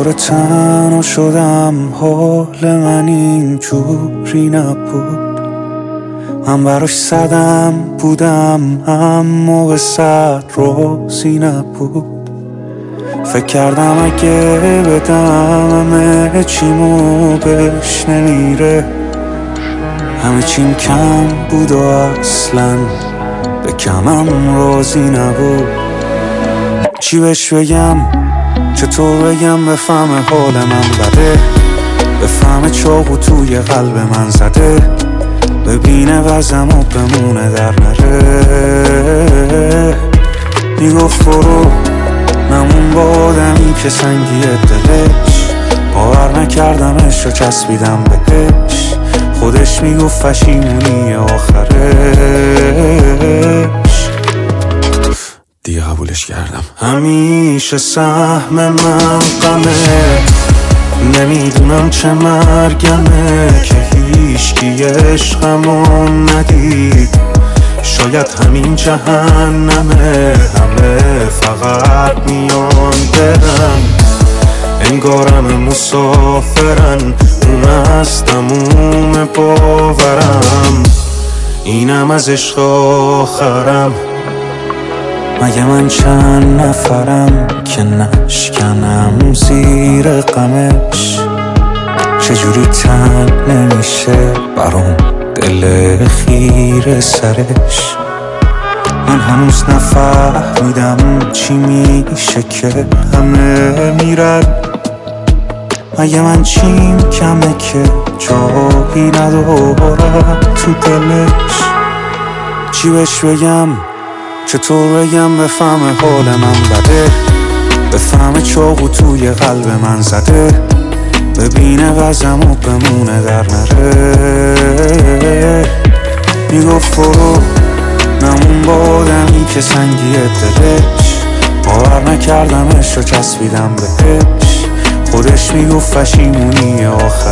دوباره تنها شدم، حال من اینجوری نبود. من براش صدم بودم اما به 100 روزی نبود. فکر کردم اگه بدم همه چیمو بهش نمیره، همه چیم کم بود و اصلا به کمم راضی نبود. چی بهش بگم، چطور بگم بفهمه حال من بده، بفهمه چاقو توی قلب من زده، ببینه وزم و بمونه در نره. میگفت برو نمون با آدمی که سنگیه دلش، باور نکردمش و چسبیدم بهش. خودش میگفت پشیمونی آخرش، دیگه قبولش کردم. همیشه سهم من غمه، نمیدونم چه مرگمه که هیچکی عشقمو ندید. شاید همین جهنمه، همه فقط میان برن، انگارم مسافرن، اون از تموم باورم، اینم از عشق آخرم. مگه من چند نفرم که نشکنم زیر غمش؟ چجوری تن نمیشه برام دل خیر سرش؟ من هنوز نفهمیدم چی میشه که همه میرن. مگه من چیم کمه که جایی ندارم تو دلش؟ چی بهش بگم، چطور بگم بفهمه حال من بده، بفهمه چاقو توی قلب من زده، ببینه وزم و بمونه در نره. میگفت برو نمون با آدمی که سنگیه دلش، باور نکردمش و چسبیدم بهش. خودش میگفت پشیمونی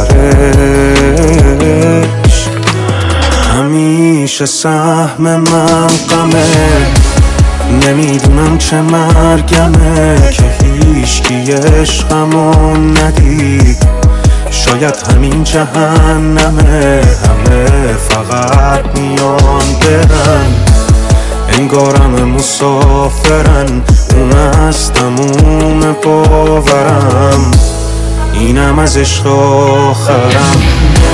آخرش. همیشه سهم من غمه، نمیدونم چه مرگمه که هیچکی عشقمو ندید. شاید همین جهنمه، همه فقط میان برن، انگارم مسافرن، اون از تموم باورم، اینم از عشق آخرم.